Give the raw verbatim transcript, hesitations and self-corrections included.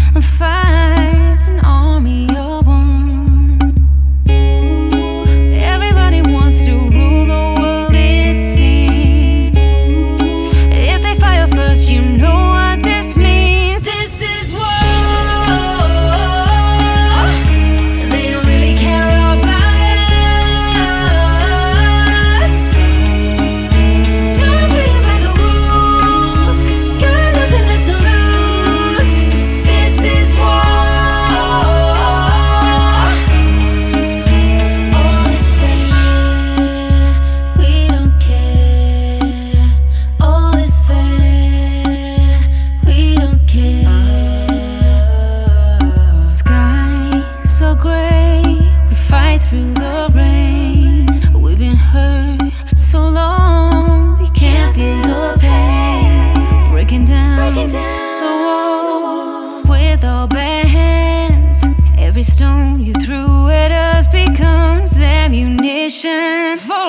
fight an army of one. Everybody wants to rule the world, it seems. If they fire first, you know what this means. This is war. They don't really care about us. Don't play by the rules. Got nothing left to lose. This is war. All is fair. We don't care. All is fair. We don't care. Sky so gray, we fight through the rain. We've been hurt so long, we can't feel the pain. Breaking down, the walls with our bare hands. Every stone you threw at us becomes ammunition for